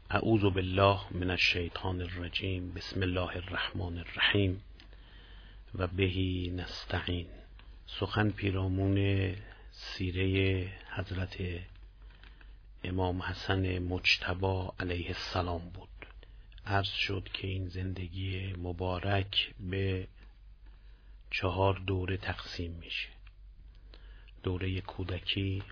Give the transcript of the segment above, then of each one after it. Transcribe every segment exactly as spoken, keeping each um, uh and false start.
اعوذ بالله من الشیطان الرجیم. بسم الله الرحمن الرحیم و بهی نستعین. سخن پیرامون سیره حضرت امام حسن مجتبی علیه السلام بود. عرض شد که این زندگی مبارک به چهار دوره تقسیم میشه. دوره کودکی،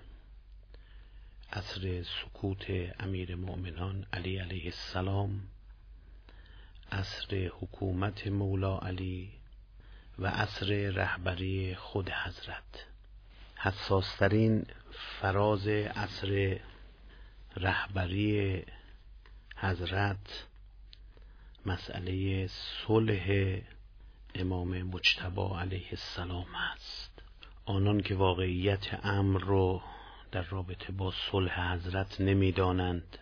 عصر سکوت امیر مؤمنان علی علیه السلام، عصر حکومت مولا علی و عصر رهبری خود حضرت. حساسترین فراز عصر رهبری حضرت مسئله صلح امام مجتبی علیه السلام است. آنان که واقعیت امر رو در رابطه با صلح حضرت نمی‌دانند،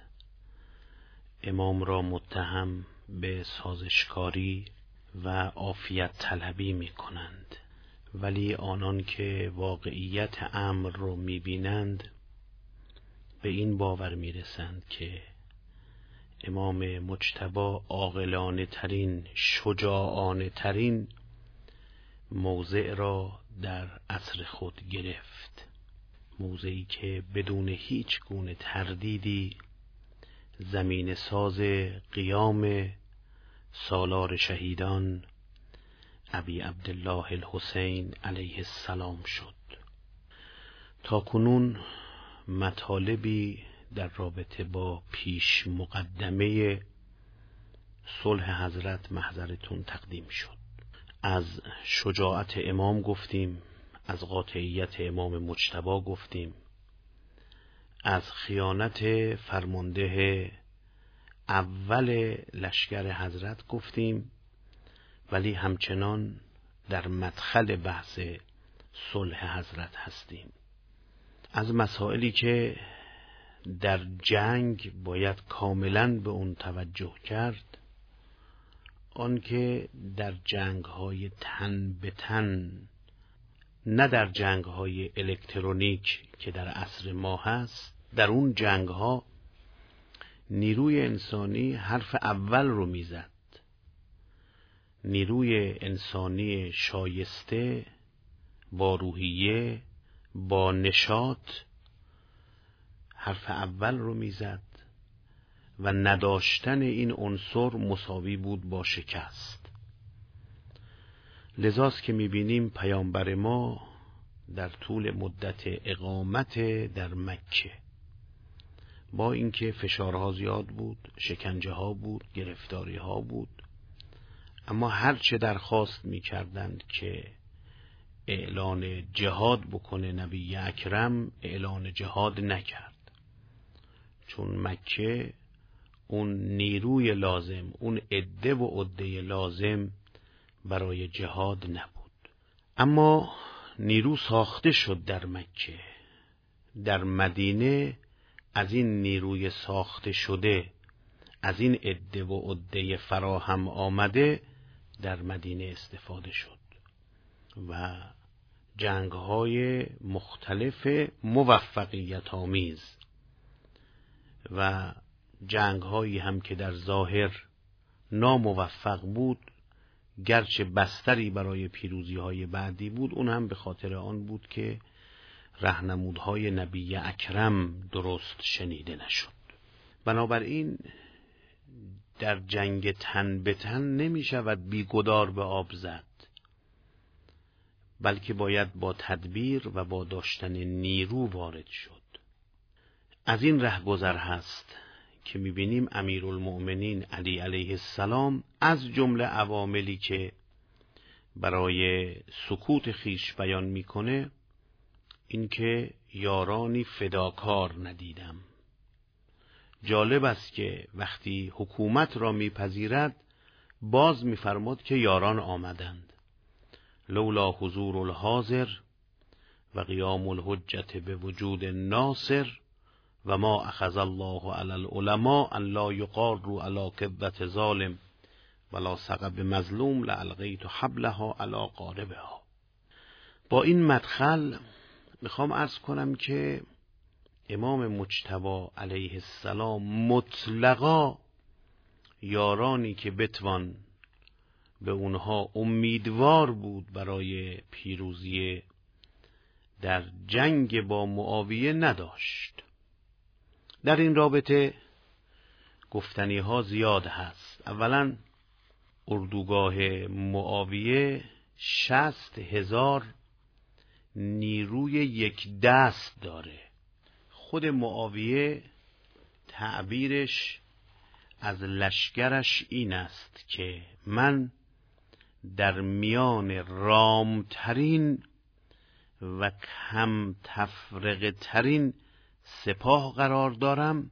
امام را متهم به سازشکاری و عافیت طلبی می‌کنند، ولی آنان که واقعیت امر رو می‌بینند به این باور می‌رسند که امام مجتبی عاقلانه ترین، شجاعانه ترین موضع را در عصر خود گرفت. موضعی که بدون هیچ گونه تردیدی زمین ساز قیام سالار شهیدان ابی عبدالله الحسین علیه السلام شد. تا کنون مطالبی در رابطه با پیش مقدمه صلح حضرت محضرتون تقدیم شد. از شجاعت امام گفتیم، از قاطعیت امام مجتبی گفتیم، از خیانت فرمانده اول لشکر حضرت گفتیم، ولی همچنان در مدخل بحث صلح حضرت هستیم. از مسائلی که در جنگ باید کاملا به اون توجه کرد، آن که در جنگ‌های تن به تن، نه در جنگ‌های الکترونیک که در عصر ما هست، در اون جنگ‌ها نیروی انسانی حرف اول رو میزد. نیروی انسانی شایسته، با روحیه، با نشاط حرف اول رو میزد و نداشتن این عنصر مساوی بود با شکست. لذاست که میبینیم پیامبر ما در طول مدت اقامت در مکه، با اینکه فشارها زیاد بود، شکنجه ها بود، گرفتاری ها بود، اما هرچه درخواست میکردند که اعلان جهاد بکنه نبی اکرم، اعلان جهاد نکرد. چون مکه اون نیروی لازم، اون عده و عده لازم برای جهاد نبود. اما نیرو ساخته شد در مکه. در مدینه از این نیروی ساخته شده، از این عده و عده فراهم آمده در مدینه استفاده شد و جنگ‌های مختلف موفقیت آمیز و جنگ‌هایی هم که در ظاهر ناموفق بود، گرچه بستری برای پیروزی‌های بعدی بود، اون هم به خاطر آن بود که راهنمودهای نبی اکرم درست شنیده نشد. بنابراین در جنگ تن به تن نمی شود بیگدار به آب زد، بلکه باید با تدبیر و با داشتن نیرو وارد شد. از این رهگذر هست که میبینیم امیرالمؤمنین علی علیه السلام از جمله عواملی که برای سکوت خیش بیان میکنه این که یارانی فداکار ندیدم. جالب است که وقتی حکومت را میپذیرد باز میفرماد که یاران آمدند. لولا حضور الحاضر و قیام الحجت به وجود ناصر و ما اخذ الله علی العلماء ان لا یقاروا علی کذبة ظالم ولا سقب مظلوم لالقیت حبلها علی قاربها. با این مدخل میخوام عرض کنم که امام مجتبی علیه السلام مطلقا یارانی که بتوان به اونها امیدوار بود برای پیروزی در جنگ با معاویه نداشت. در این رابطه گفتنی ها زیاد هست. اولا اردوگاه معاویه شصت هزار نیروی یک دست داره. خود معاویه تعبیرش از لشکرش این است که من در میان رامترین و کم تفرقه ترین سپاه قرار دارم،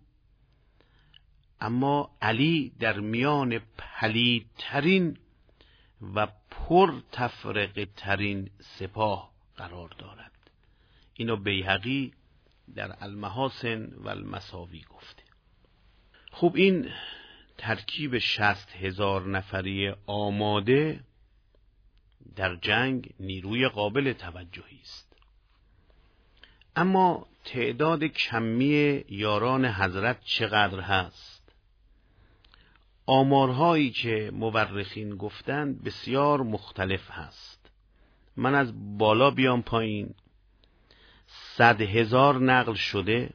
اما علی در میان پلیدترین و پر تفرقه ترین سپاه قرار دارد. اینو بیهقی در المحاسن و المساوی گفته. خب این ترکیب شصت هزار نفری آماده در جنگ نیروی قابل توجهی است. اما تعداد کمی یاران حضرت چقدر هست؟ آمارهایی که مورخین گفتند بسیار مختلف هست. من از بالا بیام پایین، صد هزار نقل شده،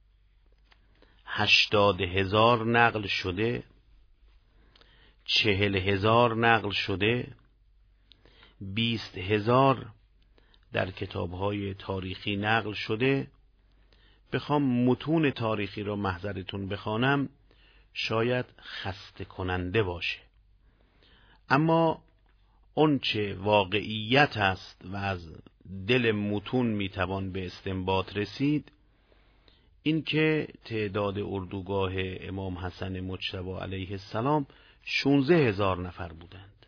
هشتاد هزار نقل شده، چهل هزار نقل شده، بیست هزار در کتابهای تاریخی نقل شده. بخوام متون تاریخی رو محضرتون بخوانم شاید خسته کننده باشه، اما اون چه واقعیت است و از دل متون میتوان به استنباط رسید این که تعداد اردوگاه امام حسن مجتبی علیه السلام شانزده هزار نفر بودند.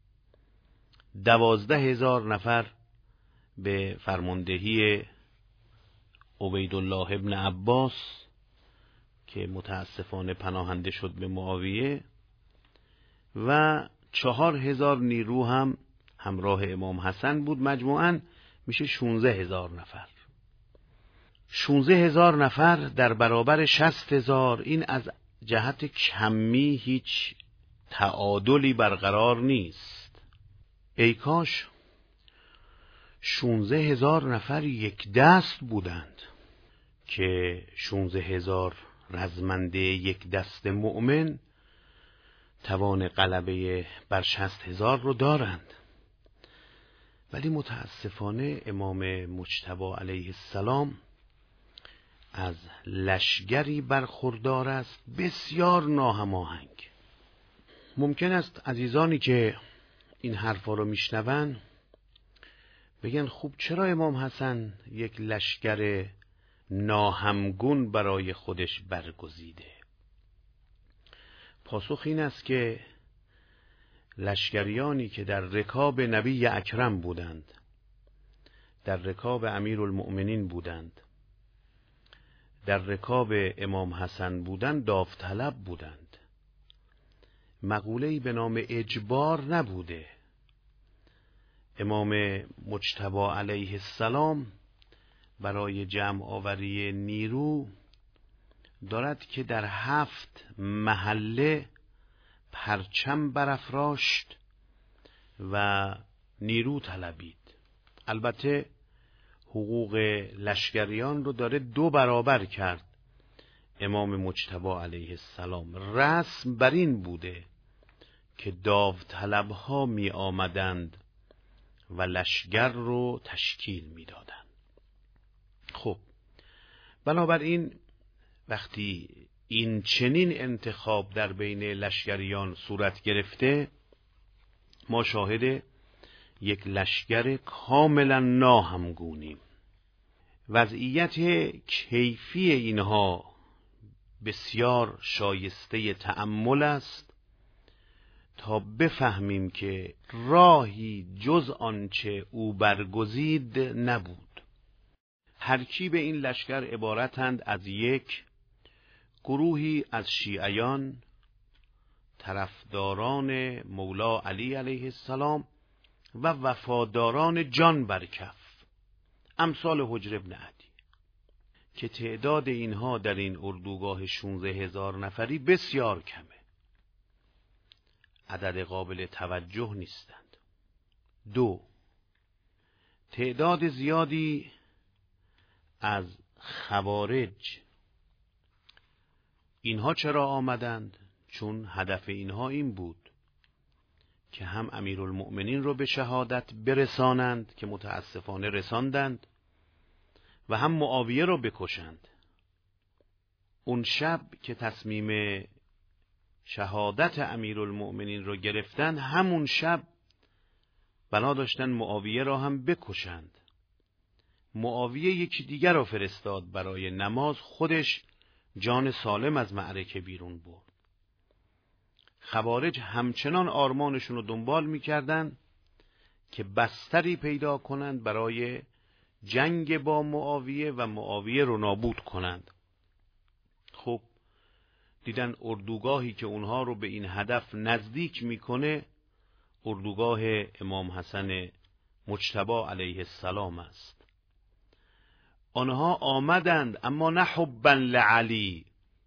دوازده هزار نفر به فرماندهی عبیدالله ابن عباس که متاسفانه پناهنده شد به معاویه و چهار هزار نیرو هم همراه امام حسن بود. مجموعاً میشه شانزده هزار نفر. شانزده هزار نفر در برابر شصت هزار، این از جهت کمی هیچ تعادلی برقرار نیست. ای کاش شانزده هزار نفر یک دست بودند که شانزده هزار رزمنده یک دست مؤمن توان غلبه بر شصت هزار رو دارند. ولی متاسفانه امام مجتبی علیه السلام از لشگری برخوردار است بسیار ناهماهنگ. ممکن است عزیزانی که این حرفا رو میشنون بگن خوب چرا امام حسن یک لشگر ناهمگون برای خودش برگزیده؟ پاسخ این است که لشکریانی که در رکاب نبی اکرم بودند، در رکاب امیرالمؤمنین بودند، در رکاب امام حسن بودند، داوطلب بودند. مقوله‌ای به نام اجبار نبوده. امام مجتبی علیه السلام برای جمع آوری نیرو دارد که در هفت محله پرچم برافراشت و نیرو طلبید. البته حقوق لشکریان رو داره دو برابر کرد امام مجتبی علیه السلام. رسم بر این بوده که داوطلب ها می آمدند و لشگر رو تشکیل می دادند. خب بنابراین وقتی این چنین انتخاب در بین لشکریان صورت گرفته، ما شاهد یک لشگر کاملا ناهمگونیم. وضعیت کیفی اینها بسیار شایسته تأمل است تا بفهمیم که راهی جز آنچه او برگزید نبود. ترکیب این لشکر عبارتند از یک گروهی از شیعیان طرفداران مولا علی علیه السلام و وفاداران جان برکف امثال حجر ابن عدی. که تعداد اینها در این اردوگاه شانزده هزار نفری بسیار کمه، عدد قابل توجه نیستند. دو، تعداد زیادی از خوارج. اینها چرا آمدند؟ چون هدف اینها این بود که هم امیرالمؤمنین رو به شهادت برسانند که متاسفانه رساندند و هم معاویه رو بکشند. اون شب که تصمیم شهادت امیرالمؤمنین رو گرفتن، همون شب بنا داشتن معاویه را هم بکشند. معاویه یکی دیگر را فرستاد برای نماز، خودش جان سالم از معرکه بیرون برد. خوارج همچنان آرمانشون رو دنبال میکردن که بستری پیدا کنند برای جنگ با معاویه و معاویه رو نابود کنند. خب دیدن اردوگاهی که اونها رو به این هدف نزدیک میکنه اردوگاه امام حسن مجتبی علیه السلام است. آنها آمدند اما نه حبا لعلی،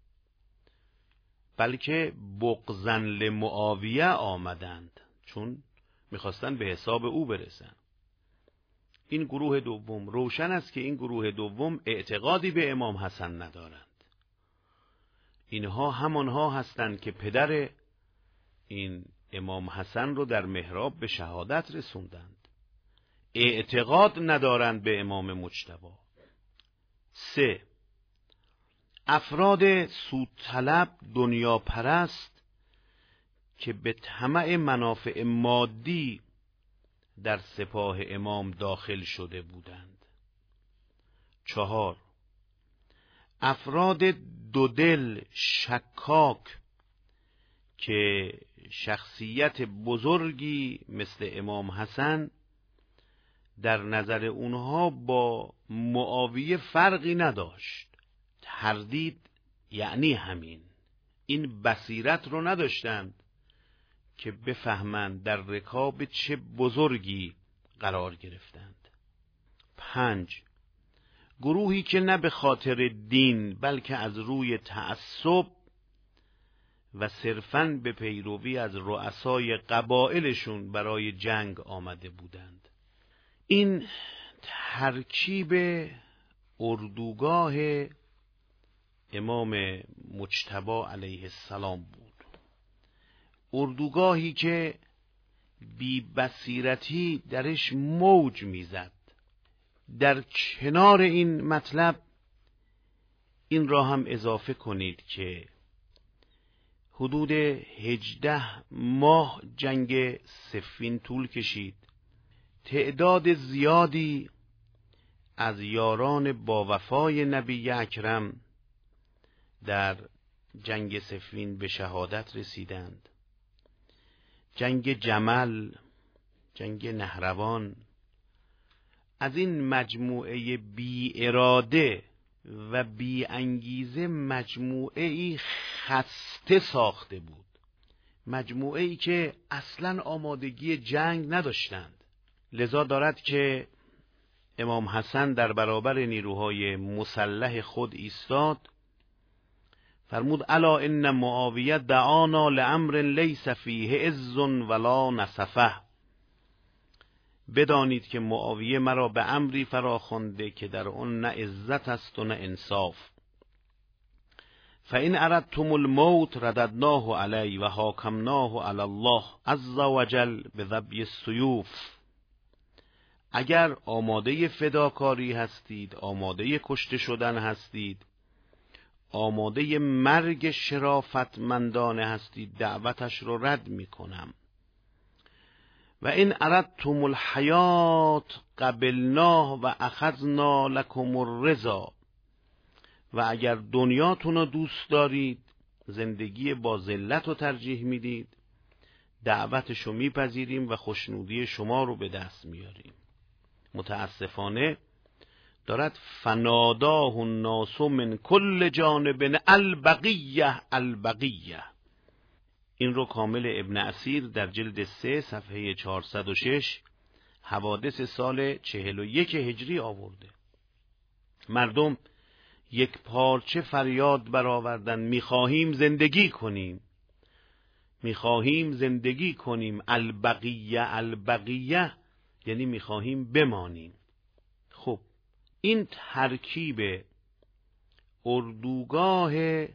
بلکه بغضا لمعاویه آمدند، چون میخواستن به حساب او برسن. این گروه دوم، روشن است که این گروه دوم اعتقادی به امام حسن ندارند. اینها همانها هستند که پدر این امام حسن رو در محراب به شهادت رسوندند، اعتقاد ندارند به امام مجتبی. سه، افراد سود طلب، دنیا پرست که به طمع منافع مادی در سپاه امام داخل شده بودند. چهار، افراد دودل، شکاک که شخصیت بزرگی مثل امام حسن در نظر اونها با معاویه فرقی نداشت. تردید یعنی همین، این بصیرت رو نداشتند که بفهمند در رکاب چه بزرگی قرار گرفتند. پنج، گروهی که نه به خاطر دین بلکه از روی تعصب و صرفاً به پیروی از رؤسای قبایلشون برای جنگ آمده بودند. این ترکیب اردوگاه امام مجتبی علیه السلام بود، اردوگاهی که بی بصیرتی درش موج میزد. در کنار این مطلب این را هم اضافه کنید که حدود هجده ماه جنگ صفین طول کشید. تعداد زیادی از یاران با وفای نبی اکرم در جنگ صفین به شهادت رسیدند. جنگ جمل، جنگ نهروان، از این مجموعه بی اراده و بی انگیزه مجموعه ای خسته ساخته بود، مجموعه ای که اصلا آمادگی جنگ نداشتند. لذا دارد که امام حسن در برابر نیروهای مسلح خود ایستاد، فرمود الا ان معاویه دعانا لامر لیس فیه عز ولا نصفه. بدانید که معاویه مرا به امری فراخوانده که در آن نه عزت است و نه انصاف. فان اردتم الموت رددناه علی و حاکمناه علی الله عز وجل بذبی السیوف. اگر آماده فداکاری هستید، آماده کشته شدن هستید، آماده مرگ شرافتمندانه هستید، دعوتش رو رد می کنم. و این اردتم الحیات قبلناه و اخذنا لکم الرضا. و اگر دنیاتون رو دوست دارید، زندگی با ذلت رو ترجیح میدید، دعوتش رو میپذیریم و خوشنودی شما رو به دست میاریم. متاسفانه دارد فناداه الناس من کل جانب البقیه البقیه. این رو کامل ابن اسیر در جلد سه صفحه چهارصد و شش حوادث سال چهل و یک هجری آورده. مردم یک پارچه فریاد برآوردن میخواهیم زندگی کنیم، میخواهیم زندگی کنیم، البقیه البقیه یعنی میخواهیم بمانیم. خب این ترکیب اردوگاه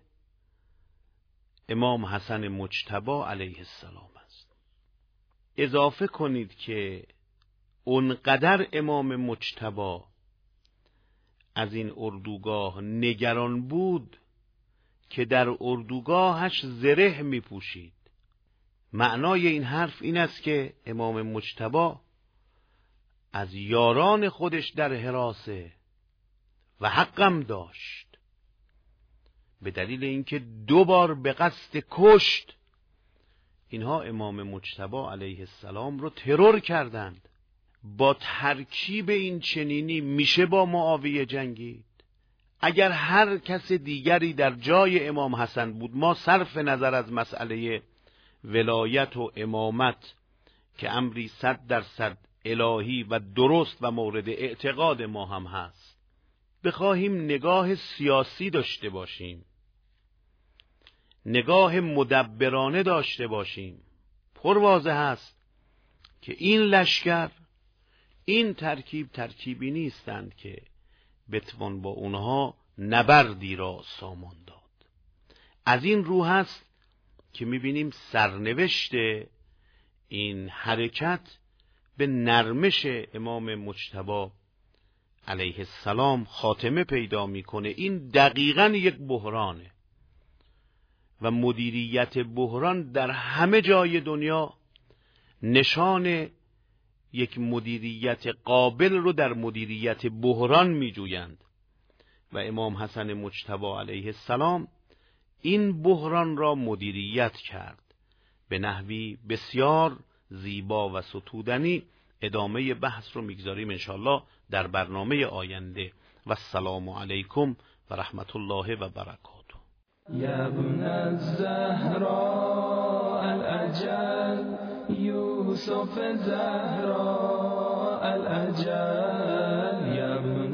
امام حسن مجتبی علیه السلام است. اضافه کنید که اونقدر امام مجتبی از این اردوگاه نگران بود که در اردوگاهش زره می پوشید. معنای این حرف این است که امام مجتبی از یاران خودش در حراسه و حقم داشت، به دلیل اینکه دو بار به قصد کشت اینها امام مجتبی علیه السلام رو ترور کردند. با ترکیب این چنینی میشه با معاویه جنگید؟ اگر هر کس دیگری در جای امام حسن بود، ما صرف نظر از مسئله ولایت و امامت که امری صد درصد الهی و درست و مورد اعتقاد ما هم هست، بخواهیم نگاه سیاسی داشته باشیم، نگاه مدبرانه داشته باشیم، پر واضح است که این لشکر، این ترکیب ترکیبی نیستند که بتوان با اونها نبردی را سامان داد. از این رو هست که میبینیم سرنوشت این حرکت به نرمش امام مجتبی علیه السلام خاتمه پیدا میکنه. این دقیقاً یک بحرانه و مدیریت بحران در همه جای دنیا نشان یک مدیریت قابل رو در مدیریت بحران میجویند و امام حسن مجتبی علیه السلام این بحران را مدیریت کرد به نحوی بسیار زیبا و ستودنی. ادامه بحث رو میگذاریم انشاءالله در برنامه آینده. و السلام علیکم و رحمت الله و برکاته. یا ابن الزهراء الاجل یوسف زهراء الاجل، یا ابن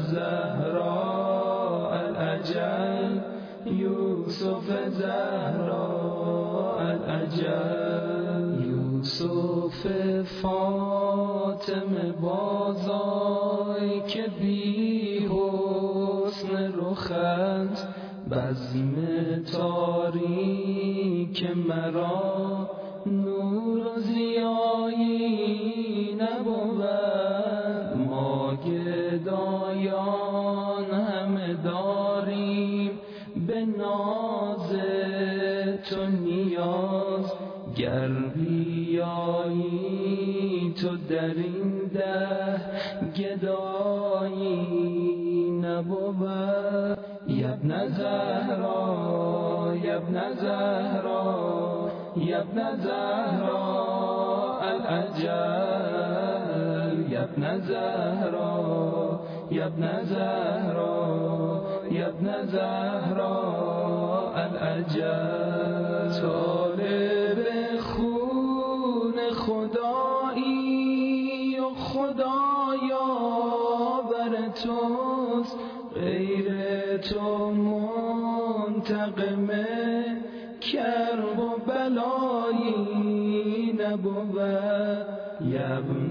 الزهراء الاجل یوسف زهراء الاجل. یوسف فاطمه بازای که بی حسن رخت، بزم تاریک مرا نور و ضیایی نبود. ما گدایان همه داریم به ناز تو نیاز، گر بیایی تو در این ده گدایی نبود. یا ابن زهرا یا ابن زهرا یا ابن زهرا الاجل، یا ابن زهرا یا ابن زهرا یا ابن زهرا الاجل. طالب خون خدایی و خدایا بر توست، غیر تو منتقم کرب و بلایی نبود. یا ابن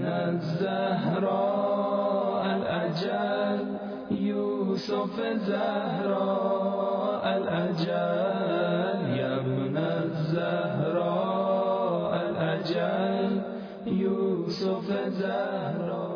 الزهراء الاجل یوسف زهراء الاجل، یا ابن الزهراء الاجل یوسف زهراء